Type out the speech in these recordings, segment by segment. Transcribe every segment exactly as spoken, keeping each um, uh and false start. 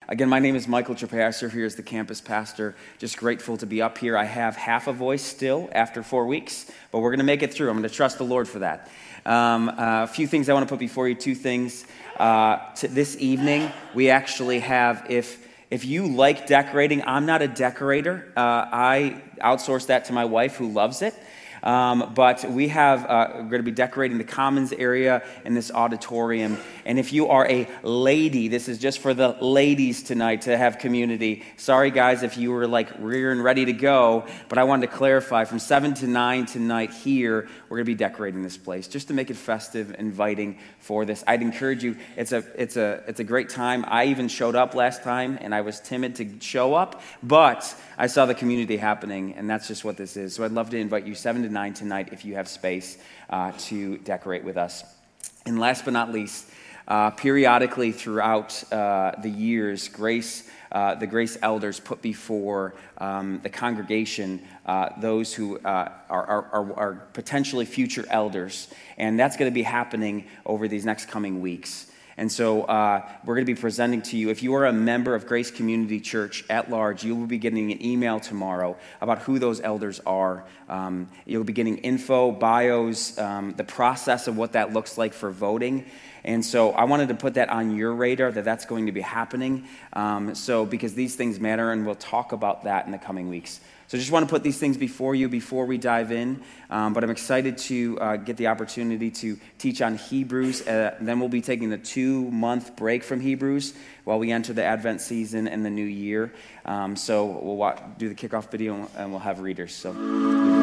Again, my name is Michael Trepasser, here as the campus pastor. Just grateful to be up here. I have half a voice still after four weeks, but we're going to make it through. I'm going to trust the Lord for that. Um, uh, a few things I want to put before you, two things. Uh, to this evening, we actually have, if if you like decorating, I'm not a decorator. Uh, I outsource that to my wife who loves it. Um, but we have, uh, we're going to be decorating the commons area in this auditorium. And if you are a lady, this is just for the ladies tonight to have community. Sorry, guys, if you were like rearing ready to go, but I wanted to clarify from seven to nine tonight here, we're going to be decorating this place just to make it festive, inviting for this. I'd encourage you. It's a, it's a, it's a great time. I even showed up last time and I was timid to show up, but I saw the community happening, and that's just what this is. So I'd love to invite you seven to nine tonight if you have space uh, to decorate with us. And last but not least, uh, periodically throughout uh, the years, Grace, uh, the Grace elders put before um, the congregation uh, those who uh, are, are, are potentially future elders, and that's going to be happening over these next coming weeks. And so uh, we're going to be presenting to you, if you are a member of Grace Community Church at large, you will be getting an email tomorrow about who those elders are. Um, you'll be getting info, bios, um, the process of what that looks like for voting. And so I wanted to put that on your radar, that that's going to be happening. Um, so because these things matter, and we'll talk about that in the coming weeks. So I just want to put these things before you before we dive in. Um, but I'm excited to uh, get the opportunity to teach on Hebrews. Uh, then we'll be taking a two-month break from Hebrews while we enter the Advent season and the new year. Um, so we'll watch, do the kickoff video, and we'll have readers. So.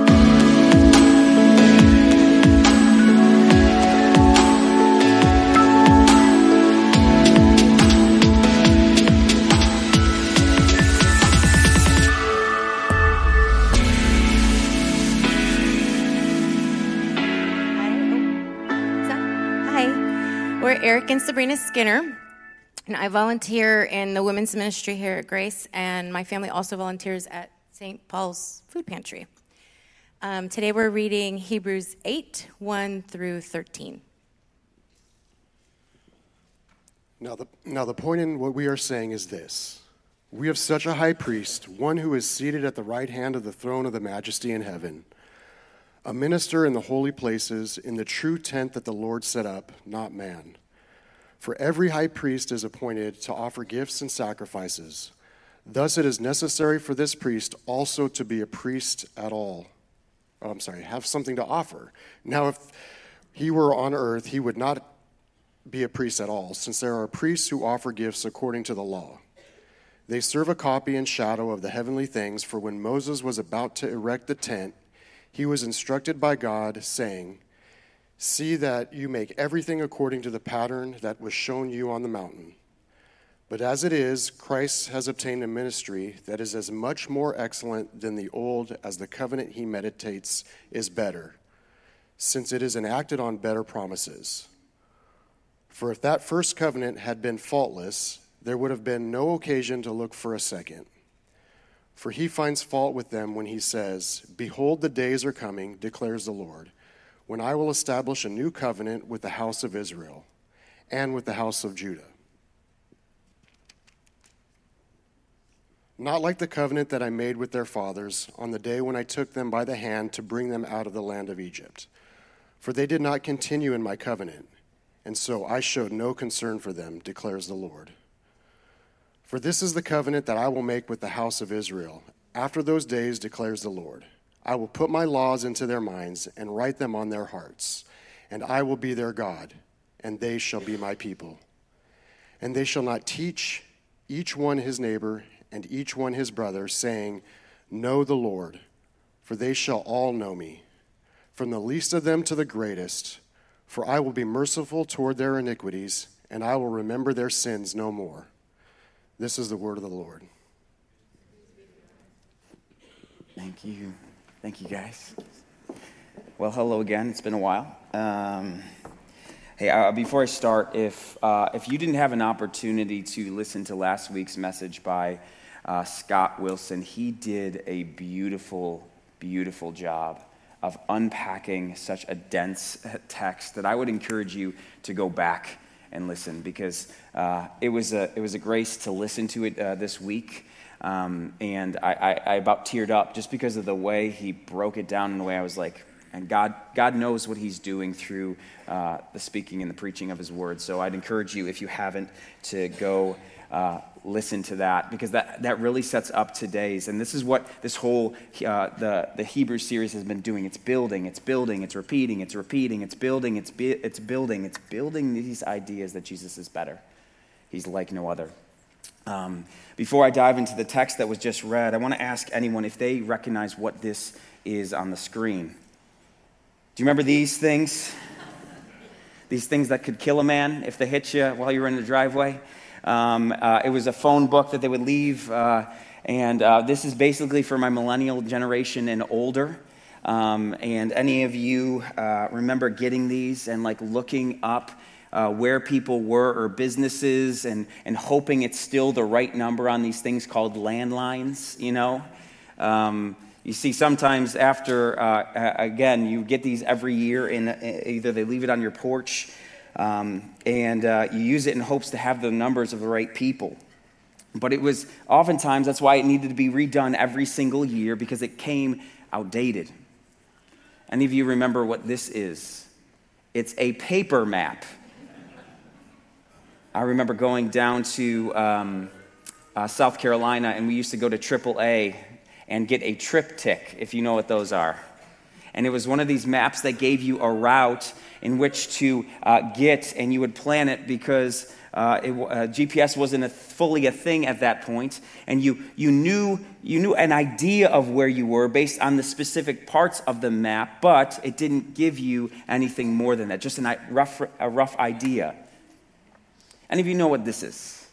Eric and Sabrina Skinner, and I volunteer in the women's ministry here at Grace, and my family also volunteers at Saint Paul's Food Pantry. Um, today we're reading Hebrews eight, one through thirteen. Now the, now the point in what we are saying is this. We have such a high priest, one who is seated at the right hand of the throne of the majesty in heaven, a minister in the holy places, in the true tent that the Lord set up, not man. For every high priest is appointed to offer gifts and sacrifices. Thus it is necessary for this priest also to be a priest at all. Oh, I'm sorry, have something to offer. Now if he were on earth, he would not be a priest at all, since there are priests who offer gifts according to the law. They serve a copy and shadow of the heavenly things, for when Moses was about to erect the tent, he was instructed by God, saying, "See that you make everything according to the pattern that was shown you on the mountain. But as it is, Christ has obtained a ministry that is as much more excellent than the old as the covenant he meditates is better, since it is enacted on better promises. For if that first covenant had been faultless, there would have been no occasion to look for a second. For he finds fault with them when he says, 'Behold, the days are coming, declares the Lord, when I will establish a new covenant with the house of Israel and with the house of Judah. Not like the covenant that I made with their fathers on the day when I took them by the hand to bring them out of the land of Egypt. For they did not continue in my covenant, and so I showed no concern for them, declares the Lord. For this is the covenant that I will make with the house of Israel. After those days, declares the Lord, I will put my laws into their minds and write them on their hearts, and I will be their God, and they shall be my people. And they shall not teach each one his neighbor and each one his brother, saying, Know the Lord, for they shall all know me, from the least of them to the greatest, for I will be merciful toward their iniquities, and I will remember their sins no more. This is the word of the Lord. Thank you. Thank you, guys. Well, hello again. It's been a while. Um, hey, uh, before I start, if uh, if you didn't have an opportunity to listen to last week's message by uh, Scott Wilson, he did a beautiful, beautiful job of unpacking such a dense text that I would encourage you to go back and listen, because uh, it was a it was a grace to listen to it uh, this week. Um, and I, I, I about teared up just because of the way he broke it down in the way I was like, and God God knows what he's doing through uh, the speaking and the preaching of his word. So I'd encourage you, if you haven't, to go uh, listen to that, because that, that really sets up today's. And this is what this whole, uh, the, the Hebrew series has been doing. It's building, it's building, it's repeating, it's repeating, it's building, it's, be, it's building, it's building these ideas that Jesus is better. He's like no other. Um, before I dive into the text that was just read, I want to ask anyone if they recognize what this is on the screen. Do you remember these things? These things that could kill a man if they hit you while you were in the driveway? Um, uh, it was a phone book that they would leave, uh, and uh, this is basically for my millennial generation and older. Um, and any of you uh, remember getting these and like looking up uh, where people were or businesses and, and hoping it's still the right number on these things called landlines, you know? Um, you see sometimes after, uh, again, you get these every year, and either they leave it on your porch, Um, and uh, you use it in hopes to have the numbers of the right people. But it was oftentimes, that's why it needed to be redone every single year, because it came outdated. Any of you remember what this is? It's a paper map. I remember going down to um, uh, South Carolina, and we used to go to triple A and get a triptych, if you know what those are. And it was one of these maps that gave you a route in which to uh, get, and you would plan it, because uh, it, uh, G P S wasn't a, fully a thing at that point, and you you knew you knew an idea of where you were based on the specific parts of the map, but it didn't give you anything more than that, just a rough a rough idea. Any of you know what this is?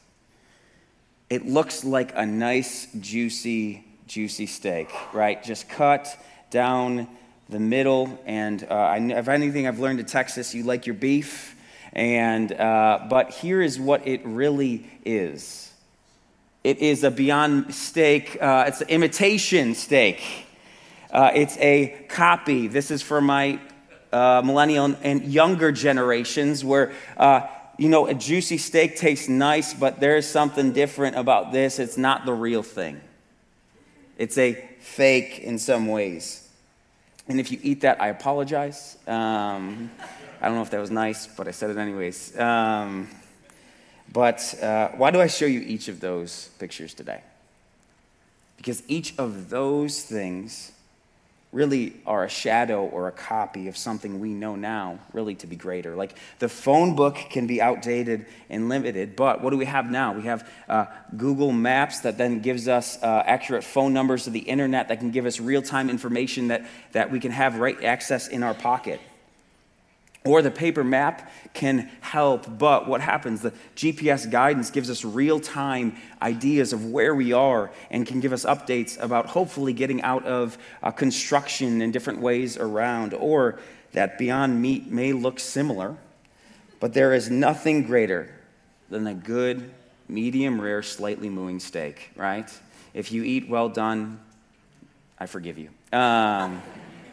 It looks like a nice, juicy, juicy steak, right? Just cut down the middle, and uh, I, if anything I've learned in Texas, you like your beef, and uh, but here is what it really is. It is a Beyond Steak. Uh, it's an imitation steak. Uh, it's a copy. This is for my uh, millennial and younger generations, where uh, you know a juicy steak tastes nice, but there's something different about this. It's not the real thing. It's a fake in some ways. And if you eat that, I apologize. Um, I don't know if that was nice, but I said it anyways. Um, but uh, why do I show you each of those pictures today? Because each of those things really are a shadow or a copy of something we know now really to be greater. Like the phone book can be outdated and limited, but what do we have now? We have uh, Google Maps that then gives us uh, accurate phone numbers to the internet that can give us real-time information that, that we can have right access in our pocket. Or the paper map can help, but what happens? The G P S guidance gives us real-time ideas of where we are and can give us updates about hopefully getting out of uh, construction in different ways around. Or that Beyond Meat may look similar, but there is nothing greater than a good, medium rare, slightly mooing steak, right? If you eat well done, I forgive you. Um...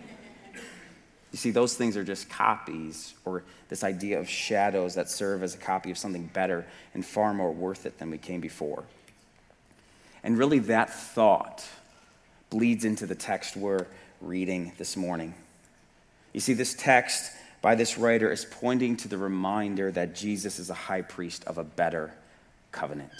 You see, those things are just copies, or this idea of shadows that serve as a copy of something better and far more worth it than we came before. And really that thought bleeds into the text we're reading this morning. You see, this text by this writer is pointing to the reminder that Jesus is a high priest of a better covenant.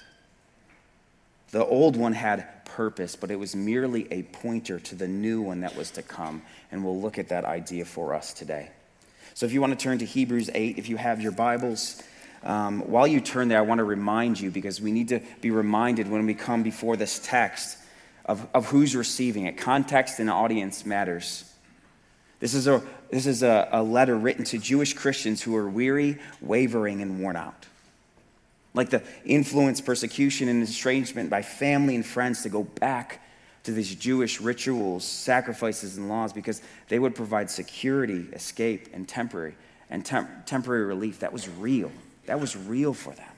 The old one had purpose, but it was merely a pointer to the new one that was to come. And we'll look at that idea for us today. So if you want to turn to Hebrews eight, if you have your Bibles, um, while you turn there, I want to remind you, because we need to be reminded when we come before this text of, of who's receiving it. Context and audience matters. This is a, this is a, a letter written to Jewish Christians who are weary, wavering, and worn out. Like the influence, persecution, and estrangement by family and friends to go back to these Jewish rituals, sacrifices, and laws, because they would provide security, escape, and temporary and temp- temporary relief. That was real. That was real for them.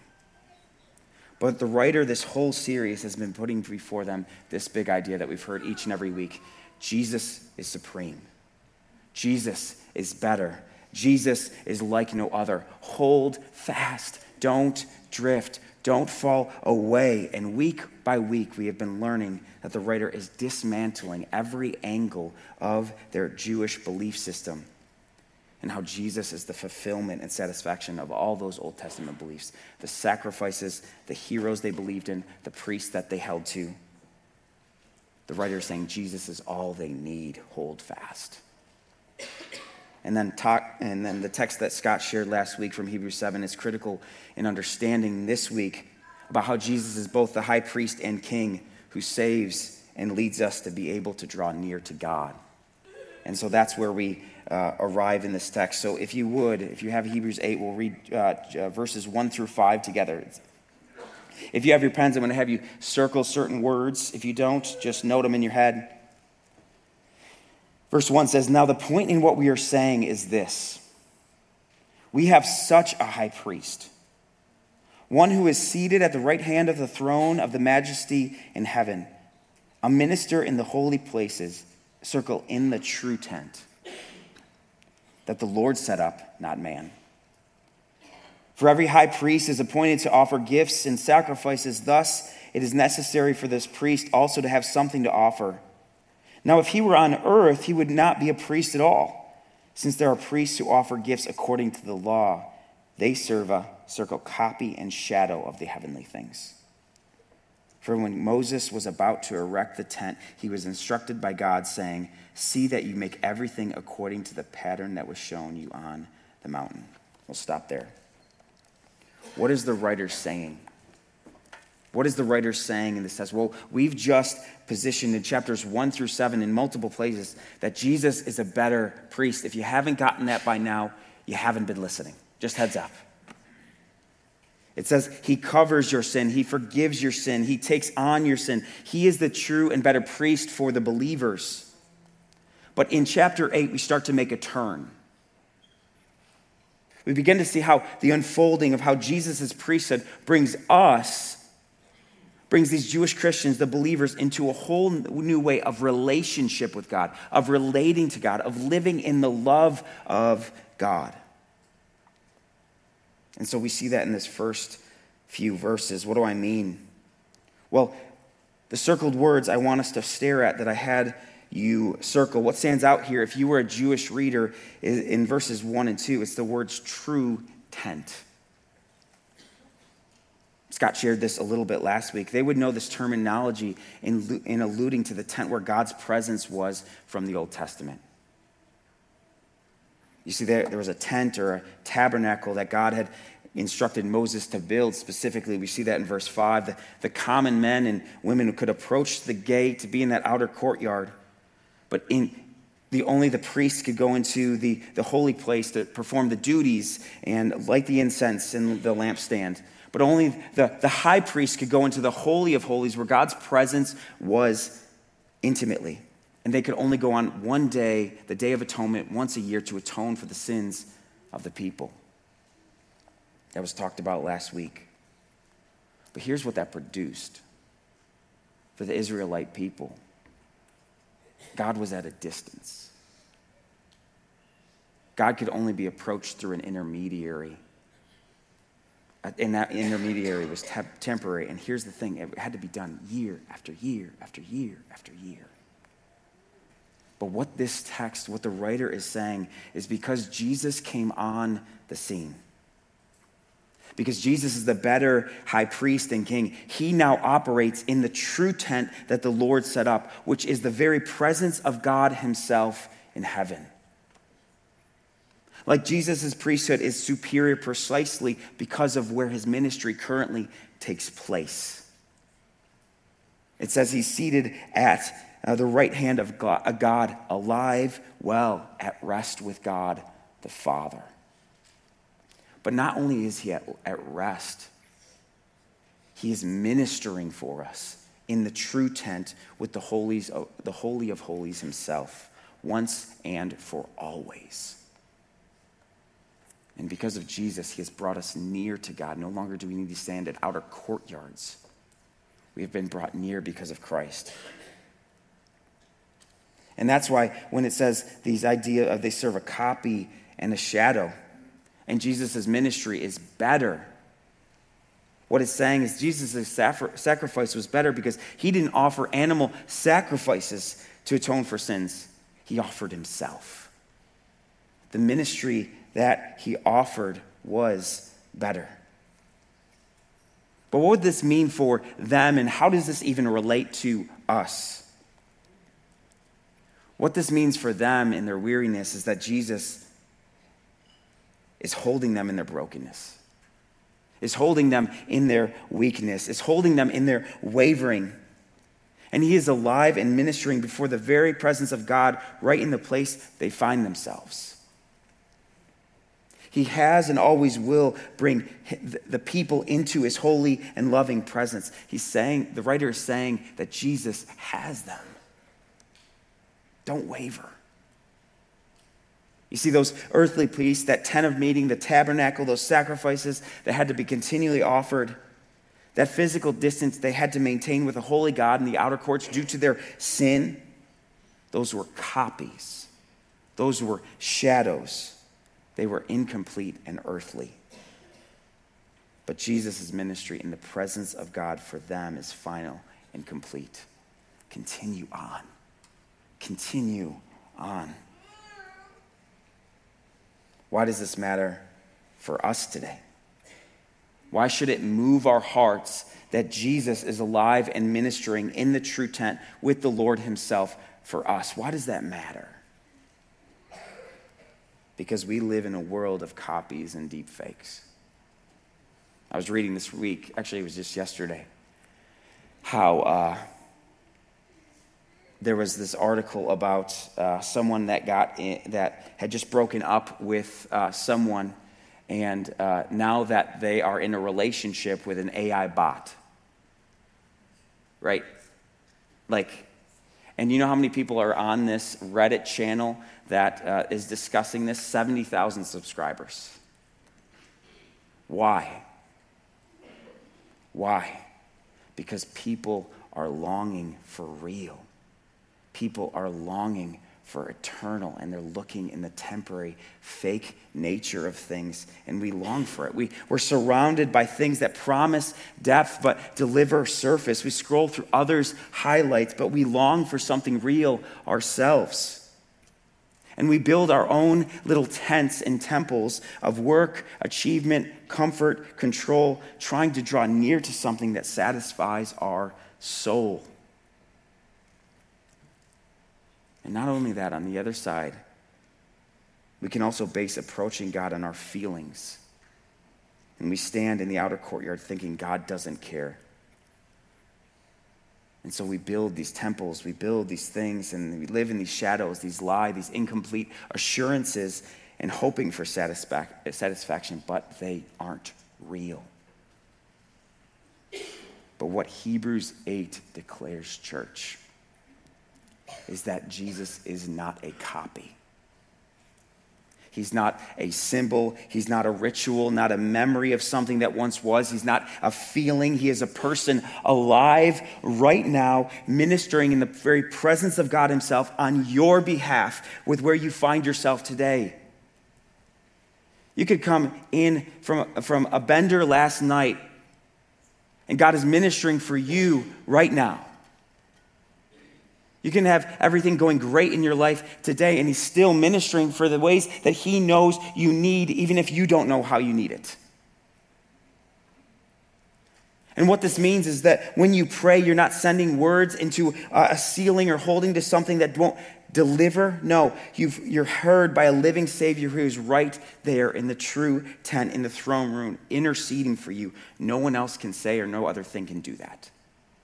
But the writer, this whole series, has been putting before them this big idea that we've heard each and every week. Jesus is supreme. Jesus is better. Jesus is like no other. Hold fast. Don't drift. Don't fall away. And week by week, we have been learning that the writer is dismantling every angle of their Jewish belief system and how Jesus is the fulfillment and satisfaction of all those Old Testament beliefs, the sacrifices, the heroes they believed in, the priests that they held to. The writer is saying Jesus is all they need. Hold fast. And then talk, and then the text that Scott shared last week from Hebrews seven is critical in understanding this week about how Jesus is both the high priest and king who saves and leads us to be able to draw near to God. And so that's where we uh, arrive in this text. So if you would, if you have Hebrews eight, we'll read uh, uh, verses one through five together. If you have your pens, I'm going to have you circle certain words. If you don't, just note them in your head. Verse one says, "Now the point in what we are saying is this. We have such a high priest, one who is seated at the right hand of the throne of the majesty in heaven, a minister in the holy places, circle in the true tent that the Lord set up, not man. For every high priest is appointed to offer gifts and sacrifices. Thus, it is necessary for this priest also to have something to offer. Now, if he were on earth, he would not be a priest at all, since there are priests who offer gifts according to the law. They serve a circle copy and shadow of the heavenly things. For when Moses was about to erect the tent, he was instructed by God, saying, 'See that you make everything according to the pattern that was shown you on the mountain.'" We'll stop there. What is the writer saying? What is the writer saying in this text? Well, we've just positioned in chapters one through seven in multiple places that Jesus is a better priest. If you haven't gotten that by now, you haven't been listening. Just heads up. It says he covers your sin. He forgives your sin. He takes on your sin. He is the true and better priest for the believers. But in chapter eight, we start to make a turn. We begin to see how the unfolding of how Jesus' priesthood brings us, brings these Jewish Christians, the believers, into a whole new way of relationship with God, of relating to God, of living in the love of God. And so we see that in this first few verses. What do I mean? Well, the circled words I want us to stare at that I had you circle. What stands out here, if you were a Jewish reader, is in verses one and two, it's the words true tent. Scott shared this a little bit last week. They would know this terminology in, in alluding to the tent where God's presence was from the Old Testament. You see, there, there was a tent or a tabernacle that God had instructed Moses to build specifically. We see that in verse five. The, the common men and women who could approach the gate to be in that outer courtyard, but in the only the priests could go into the, the holy place to perform the duties and light the incense and the lampstand. But only the, the high priest could go into the Holy of Holies where God's presence was intimately. And they could only go on one day, the Day of Atonement, once a year to atone for the sins of the people. That was talked about last week. But here's what that produced for the Israelite people. God was at a distance. God could only be approached through an intermediary. And that intermediary was te- temporary. And here's the thing, it had to be done year after year after year after year. But what this text, what the writer is saying, is because Jesus came on the scene, because Jesus is the better high priest and king, he now operates in the true tent that the Lord set up, which is the very presence of God himself in heaven. Like Jesus' priesthood is superior precisely because of where his ministry currently takes place. It says he's seated at uh, the right hand of God, a God alive, well, at rest with God the Father. But not only is he at, at rest, he is ministering for us in the true tent with the holies, the Holy of Holies himself, once and for always. And because of Jesus, he has brought us near to God. No longer do we need to stand at outer courtyards. We have been brought near because of Christ. And that's why when it says these idea of they serve a copy and a shadow. And Jesus' ministry is better. What it's saying is Jesus' sacrifice was better because he didn't offer animal sacrifices to atone for sins. He offered himself. The ministry that he offered was better. But what would this mean for them, and how does this even relate to us? What this means for them in their weariness is that Jesus is holding them in their brokenness, is holding them in their weakness, is holding them in their wavering. And he is alive and ministering before the very presence of God right in the place they find themselves. He has and always will bring the people into his holy and loving presence. He's saying, the writer is saying that Jesus has them. Don't waver. You see, those earthly priests, that tent of meeting, the tabernacle, those sacrifices that had to be continually offered, that physical distance they had to maintain with a holy God in the outer courts due to their sin, those were copies. Those were shadows. They were incomplete and earthly. But Jesus' ministry in the presence of God for them is final and complete. Continue on. Continue on. Why does this matter for us today? Why should it move our hearts that Jesus is alive and ministering in the true tent with the Lord himself for us? Why does that matter? Because we live in a world of copies and deep fakes. I was reading this week, actually it was just yesterday, how uh, there was this article about uh, someone that got in, that had just broken up with uh, someone, and uh, now that they are in a relationship with an A I bot, right? Like, and you know how many people are on this Reddit channel that uh, is discussing this? seventy thousand subscribers. Why? Why? Because people are longing for real. People are longing for eternal, and they're looking in the temporary, fake nature of things, and we long for it. We, we're surrounded by things that promise depth but deliver surface. We scroll through others' highlights, but we long for something real ourselves. And we build our own little tents and temples of work, achievement, comfort, control, trying to draw near to something that satisfies our soul. And not only that, on the other side, we can also base approaching God on our feelings. And we stand in the outer courtyard thinking God doesn't care. And so we build these temples, we build these things, and we live in these shadows, these lies, these incomplete assurances, and hoping for satisfac- satisfaction, but they aren't real. But what Hebrews eight declares, church, is that Jesus is not a copy. He's not a symbol. He's not a ritual, not a memory of something that once was. He's not a feeling. He is a person alive right now, ministering in the very presence of God himself on your behalf with where you find yourself today. You could come in from, from a bender last night, and God is ministering for you right now. You can have everything going great in your life today, and he's still ministering for the ways that he knows you need, even if you don't know how you need it. And what this means is that when you pray, you're not sending words into a ceiling or holding to something that won't deliver. No, you've, you're heard by a living Savior who is right there in the true tent, in the throne room, interceding for you. No one else can say, or no other thing can do that.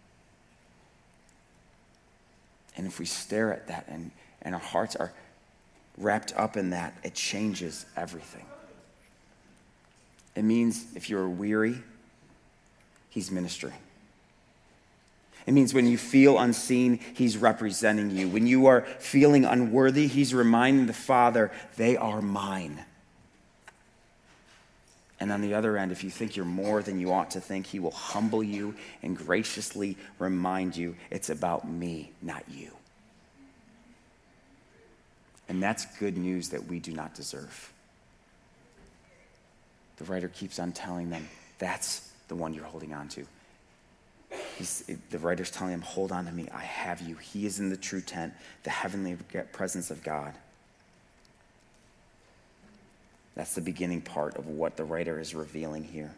And if we stare at that and, and our hearts are wrapped up in that, it changes everything. It means if you're weary, he's ministering. It means when you feel unseen, he's representing you. When you are feeling unworthy, he's reminding the Father, they are mine. And on the other end, if you think you're more than you ought to think, he will humble you and graciously remind you it's about me, not you. And that's good news that we do not deserve. the writer keeps on telling them, that's the one you're holding on to. He's, the writer's telling him, hold on to me, I have you. He is in the true tent, the heavenly presence of God. That's the beginning part of what the writer is revealing here.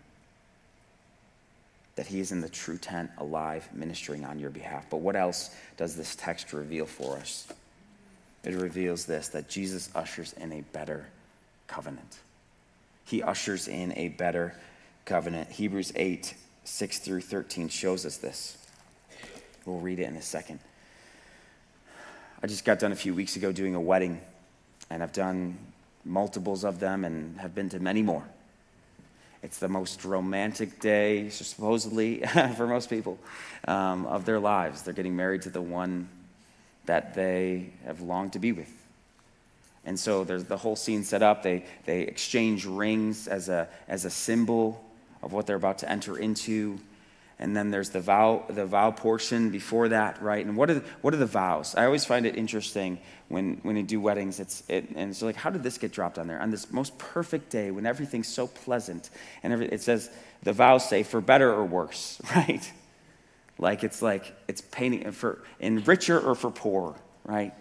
That he is in the true tent, alive, ministering on your behalf. But what else does this text reveal for us? It reveals this, that Jesus ushers in a better covenant. He ushers in a better covenant. Hebrews eight, six through thirteen shows us this. We'll read it in a second. I just got done a few weeks ago doing a wedding, and I've done multiples of them and have been to many more. It's the most romantic day, supposedly, for most people, um, of their lives. They're getting married to the one that they have longed to be with. And so there's the whole scene set up. They they exchange rings as a as a symbol of what they're about to enter into. And then there's the vow the vow portion before that, right? And what are the, what are the vows? I always find it interesting when when you do weddings. It's it, and it's like, how did this get dropped on there on this most perfect day when everything's so pleasant and every, it says the vows say for better or worse, right? Like it's like it's painting for in richer or for poor, right?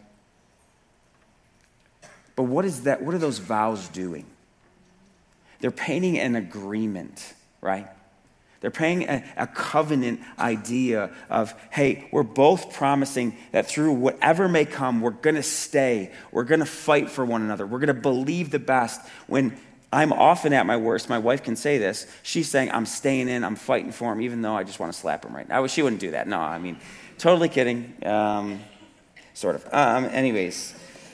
But what is that? What are those vows doing? They're painting an agreement, right? They're painting a, a covenant idea of, hey, we're both promising that through whatever may come, we're going to stay. We're going to fight for one another. We're going to believe the best. When I'm often at my worst, my wife can say this. She's saying, I'm staying in, I'm fighting for him, even though I just want to slap him right now. She wouldn't do that. No, I mean, totally kidding. Um, sort of. Um, anyways.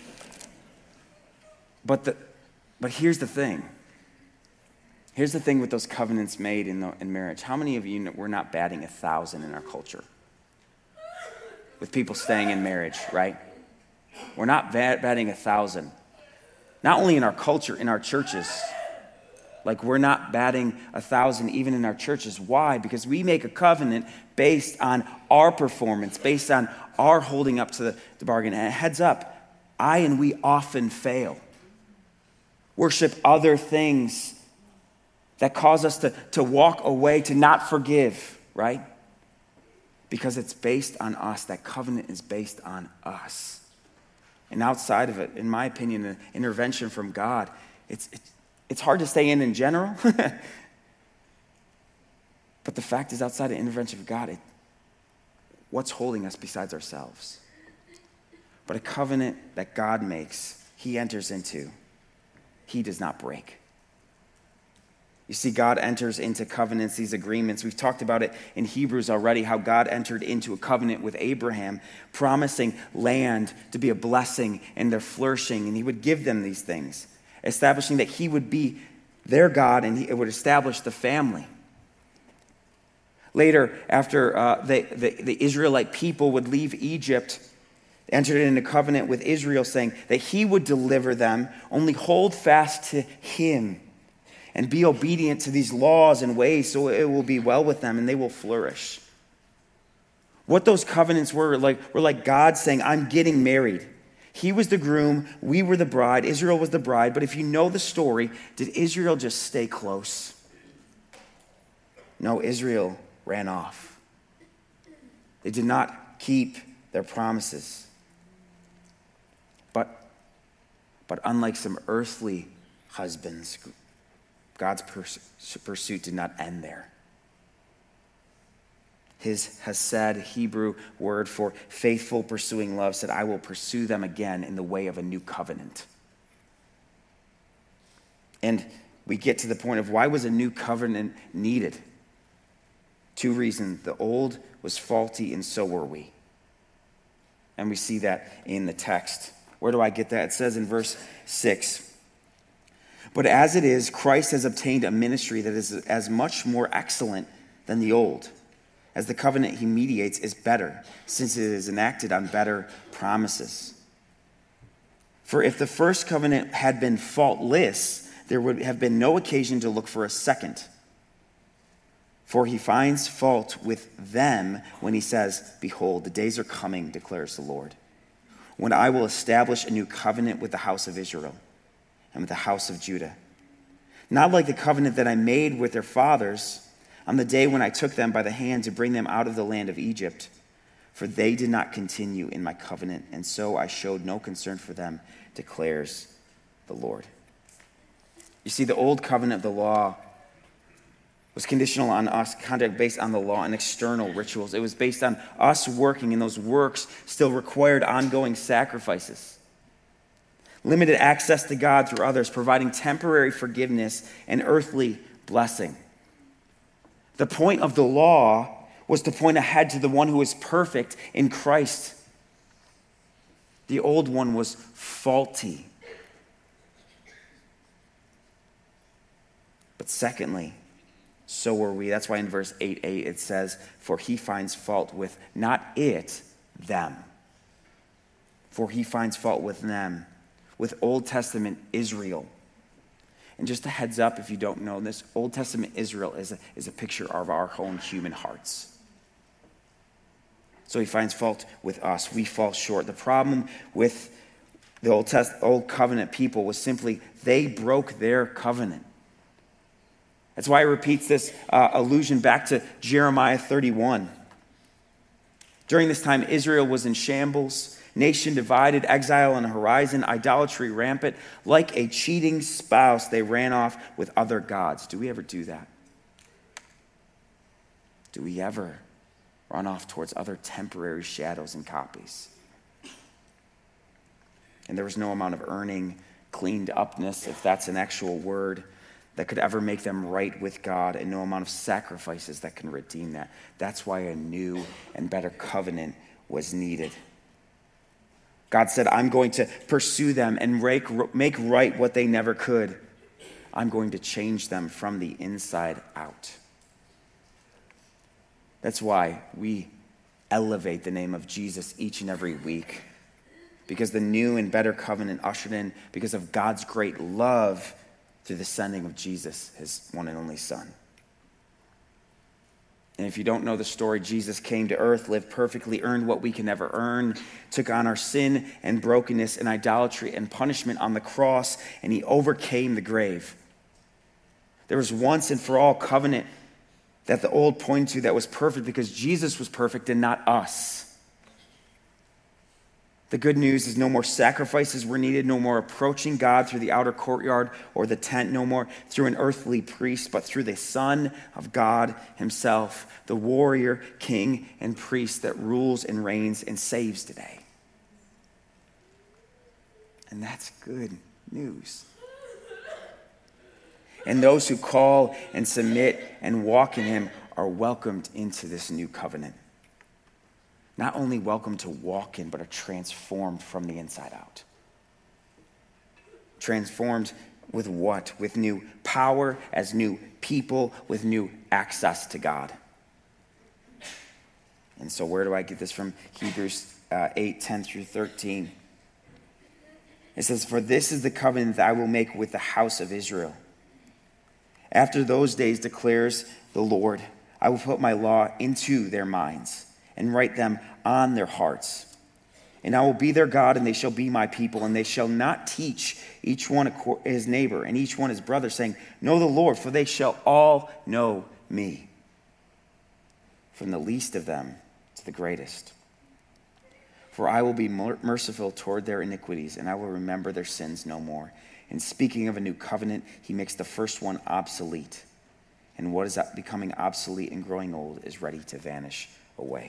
But the, but here's the thing. Here's the thing with those covenants made in, the, in marriage. How many of you know we're not batting a thousand in our culture? With people staying in marriage, right? We're not bat, batting a thousand. Not only in our culture, in our churches. Like we're not batting a thousand even in our churches. Why? Because we make a covenant based on our performance, based on our holding up to the, the bargain. And heads up, I and we often fail. Worship other things that cause us to, to walk away, to not forgive, right? Because it's based on us. That covenant is based on us. And outside of it, in my opinion, an intervention from God, it's, it's, it's hard to stay in in general. But the fact is, outside of intervention of God, it, what's holding us besides ourselves? But a covenant that God makes, he enters into, he does not break. You see, God enters into covenants, these agreements. We've talked about it in Hebrews already, how God entered into a covenant with Abraham, promising land to be a blessing and their flourishing, and he would give them these things, establishing that he would be their God and he would establish the family. Later, after uh, the, the, the Israelite people would leave Egypt, entered into covenant with Israel, saying that he would deliver them, only hold fast to him and be obedient to these laws and ways so it will be well with them and they will flourish. What those covenants were like were like God saying, I'm getting married. He was the groom, we were the bride, Israel was the bride. But if you know the story, did Israel just stay close? No, Israel ran off. They did not keep their promises. But, but unlike some earthly husbands, God's pursuit did not end there. His hesed, Hebrew word for faithful pursuing love, said, I will pursue them again in the way of a new covenant. And we get to the point of why was a new covenant needed? Two reasons. The old was faulty and so were we. And we see that in the text. Where do I get that? It says in verse six, but as it is, Christ has obtained a ministry that is as much more excellent than the old, as the covenant he mediates is better, since it is enacted on better promises. For if the first covenant had been faultless, there would have been no occasion to look for a second. For he finds fault with them when he says, behold, the days are coming, declares the Lord, when I will establish a new covenant with the house of Israel and with the house of Judah. Not like the covenant that I made with their fathers on the day when I took them by the hand to bring them out of the land of Egypt. For they did not continue in my covenant, and so I showed no concern for them, declares the Lord. You see, the old covenant of the law was conditional on us, conduct based on the law and external rituals. It was based on us working, and those works still required ongoing sacrifices. Limited access to God through others, providing temporary forgiveness and earthly blessing. The point of the law was to point ahead to the one who is perfect in Christ. The old one was faulty. But secondly, so were we. That's why in verse eight eight it says, for he finds fault with not it, them. For he finds fault with them, with Old Testament Israel. And just a heads up, if you don't know this, Old Testament Israel is a, is a picture of our own human hearts. So he finds fault with us. We fall short. The problem with the Old Test, Old Covenant people was simply they broke their covenant. That's why it repeats this uh, allusion back to Jeremiah thirty-one. During this time, Israel was in shambles, nation divided, exile on the horizon, idolatry rampant. Like a cheating spouse, they ran off with other gods. Do we ever do that? Do we ever run off towards other temporary shadows and copies? And there was no amount of earning, cleaned upness, if that's an actual word, that could ever make them right with God, and no amount of sacrifices that can redeem that. That's why a new and better covenant was needed. God said, I'm going to pursue them and make, make right what they never could. I'm going to change them from the inside out. That's why we elevate the name of Jesus each and every week. Because the new and better covenant ushered in because of God's great love through the sending of Jesus, his one and only Son. And if you don't know the story, Jesus came to earth, lived perfectly, earned what we can never earn, took on our sin and brokenness and idolatry and punishment on the cross, and he overcame the grave. There was once and for all covenant that the old pointed to that was perfect because Jesus was perfect and not us. The good news is no more sacrifices were needed, no more approaching God through the outer courtyard or the tent, no more through an earthly priest, but through the Son of God himself, the warrior, king, and priest that rules and reigns and saves today. And that's good news. And those who call and submit and walk in him are welcomed into this new covenant. Not only welcome to walk in, but are transformed from the inside out. Transformed with what? With new power as new people, with new access to God. And so where do I get this from? Hebrews uh, eight, ten through thirteen. It says, for this is the covenant that I will make with the house of Israel. After those days, declares the Lord, I will put my law into their minds and write them on their hearts. And I will be their God, and they shall be my people, and they shall not teach each one his neighbor and each one his brother, saying, know the Lord, for they shall all know me, from the least of them to the greatest. For I will be merciful toward their iniquities, and I will remember their sins no more. And speaking of a new covenant, he makes the first one obsolete. And what is becoming obsolete and growing old is ready to vanish away.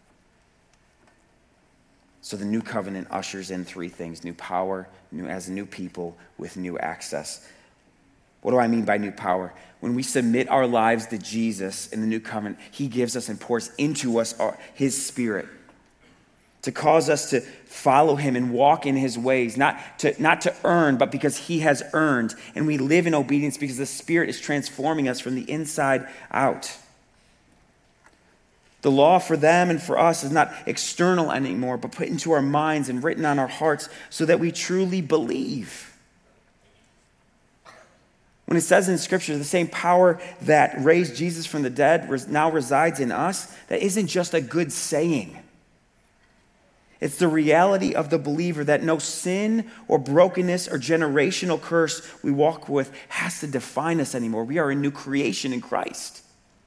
So the new covenant ushers in three things: new power, new as a new people with new access. What do I mean by new power? When we submit our lives to Jesus in the new covenant, he gives us and pours into us our, his spirit to cause us to follow him and walk in his ways, not to, not to earn, but because he has earned. And we live in obedience because the Spirit is transforming us from the inside out. The law for them and for us is not external anymore, but put into our minds and written on our hearts so that we truly believe. When it says in Scripture, the same power that raised Jesus from the dead now resides in us, that isn't just a good saying. It's the reality of the believer that no sin or brokenness or generational curse we walk with has to define us anymore. We are a new creation in Christ.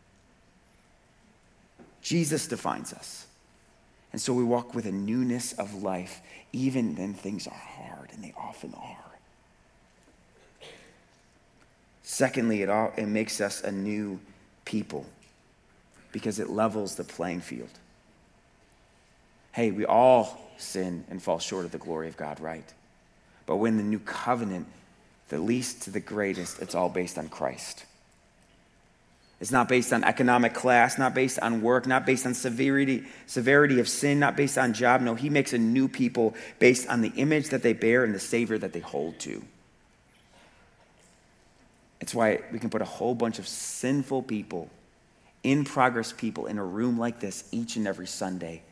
Jesus defines us. And so we walk with a newness of life, even when things are hard, and they often are. Secondly, it, all, it makes us a new people because it levels the playing field. Hey, we all sin and fall short of the glory of God, right? But when the new covenant, the least to the greatest, it's all based on Christ. It's not based on economic class, not based on work, not based on severity, severity of sin, not based on job. No, he makes a new people based on the image that they bear and the Savior that they hold to. It's why we can put a whole bunch of sinful people, in progress people, in a room like this each and every Sunday.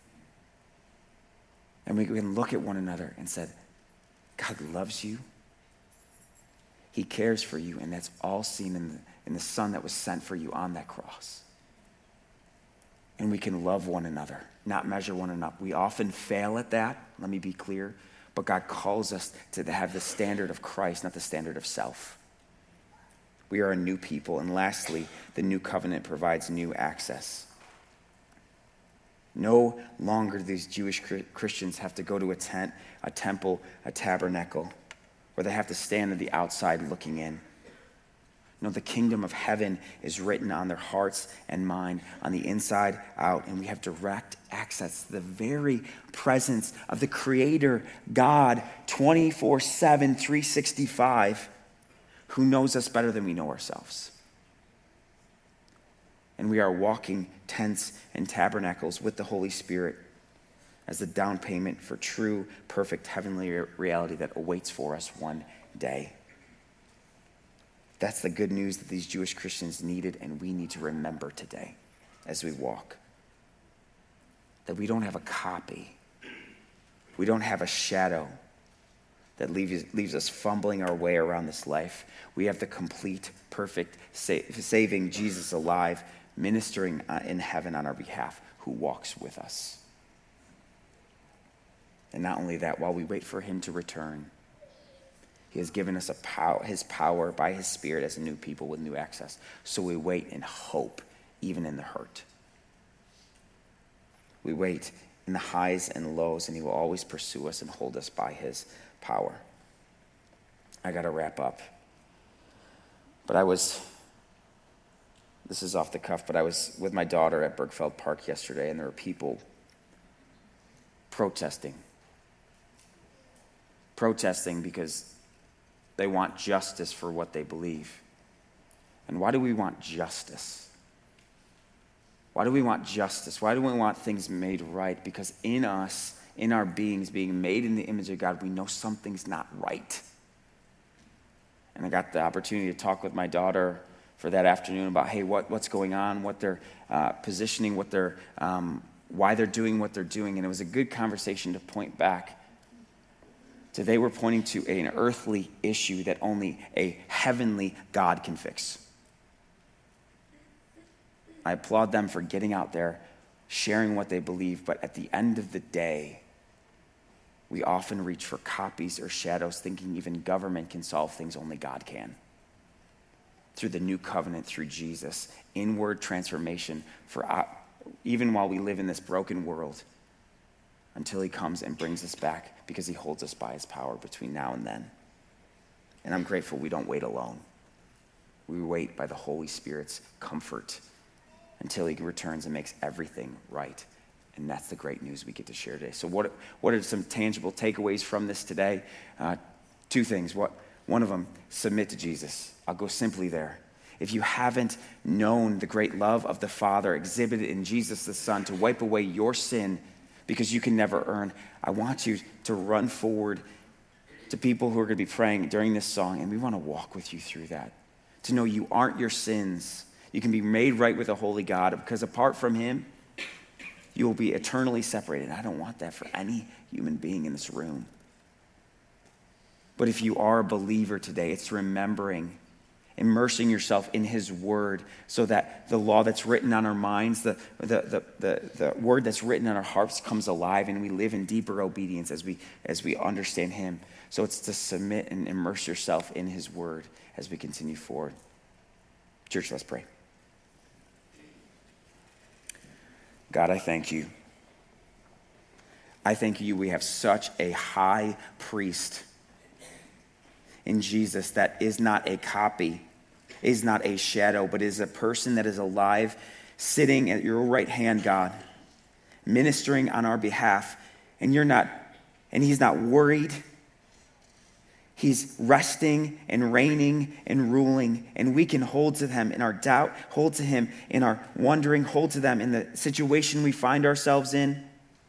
And we can look at one another and say, God loves you. He cares for you, and that's all seen in the, in the Son that was sent for you on that cross. And we can love one another, not measure one another. We often fail at that, let me be clear, but God calls us to have the standard of Christ, not the standard of self. We are a new people. And lastly, the new covenant provides new access. No longer do these Jewish Christians have to go to a tent, a temple, a tabernacle, where they have to stand on the outside looking in. No, the kingdom of heaven is written on their hearts and mind, on the inside out, and we have direct access to the very presence of the Creator, God, twenty-four seven, three sixty-five, who knows us better than we know ourselves. And we are walking tents and tabernacles with the Holy Spirit as the down payment for true, perfect heavenly reality that awaits for us one day. That's the good news that these Jewish Christians needed, and we need to remember today as we walk. That we don't have a copy. We don't have a shadow that leaves, leaves us fumbling our way around this life. We have the complete, perfect, sa- saving Jesus alive, ministering in heaven on our behalf, who walks with us. And not only that, while we wait for him to return, he has given us a pow- his power by his Spirit as a new people with new access. So we wait in hope, even in the hurt. We wait in the highs and lows, and he will always pursue us and hold us by his power. I got to wrap up. But I was, this is off the cuff, but I was with my daughter at Bergfeld Park yesterday, and there were people protesting. Protesting because they want justice for what they believe. And why do we want justice? Why do we want justice? Why do we want things made right? Because in us, in our beings, being made in the image of God, we know something's not right. And I got the opportunity to talk with my daughter for that afternoon about, hey, what, what's going on, what they're uh, positioning, what they're, um, why they're doing what they're doing. And it was a good conversation to point back to they were pointing to an earthly issue that only a heavenly God can fix. I applaud them for getting out there, sharing what they believe, but at the end of the day, we often reach for copies or shadows, thinking even government can solve things only God can. Through the new covenant, through Jesus, inward transformation for uh, even while we live in this broken world, until he comes and brings us back, because he holds us by his power between now and then. And I'm grateful we don't wait alone. We wait by the Holy Spirit's comfort until he returns and makes everything right. And that's the great news we get to share today. So what, what are some tangible takeaways from this today? Uh, two things. What, one of them, submit to Jesus. I'll go simply there. If you haven't known the great love of the Father exhibited in Jesus the Son to wipe away your sin because you can never earn, I want you to run forward to people who are going to be praying during this song, and we want to walk with you through that. To know you aren't your sins. You can be made right with a holy God, because apart from him, you will be eternally separated. I don't want that for any human being in this room. But if you are a believer today, it's remembering immersing yourself in his word so that the law that's written on our minds, the, the, the, the, the word that's written on our hearts comes alive, and we live in deeper obedience as we, as we understand him. So it's to submit and immerse yourself in his word as we continue forward. Church, let's pray. God, I thank you. I thank you we have such a high priest in Jesus that is not a copy, is not a shadow, but is a person that is alive, sitting at your right hand, God, ministering on our behalf. And you're not, and he's not worried. He's resting and reigning and ruling, and we can hold to him in our doubt, hold to him in our wondering, hold to them in the situation we find ourselves in.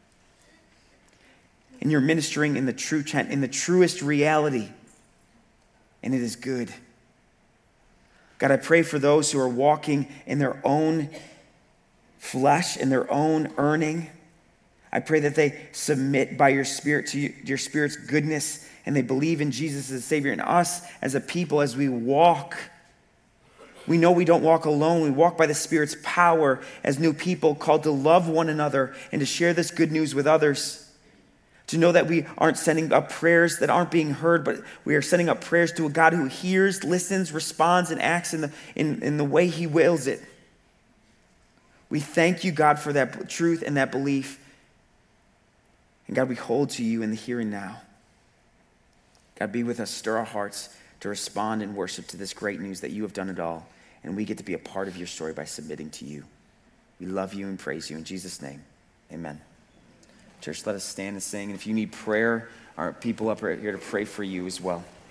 And you're ministering in the true in the truest reality, and it is good. God, I pray for those who are walking in their own flesh, in their own earning. I pray that they submit by your Spirit to you, your Spirit's goodness, and they believe in Jesus as Savior. And us as a people, as we walk, we know we don't walk alone. We walk by the Spirit's power as new people called to love one another and to share this good news with others. To know that we aren't sending up prayers that aren't being heard, but we are sending up prayers to a God who hears, listens, responds, and acts in the, in, in the way he wills it. We thank you, God, for that truth and that belief. And God, we hold to you in the here and now. God, be with us, stir our hearts to respond in worship to this great news that you have done it all. And we get to be a part of your story by submitting to you. We love you and praise you in Jesus' name. Amen. Church, let us stand and sing. And if you need prayer, our people up here to pray for you as well.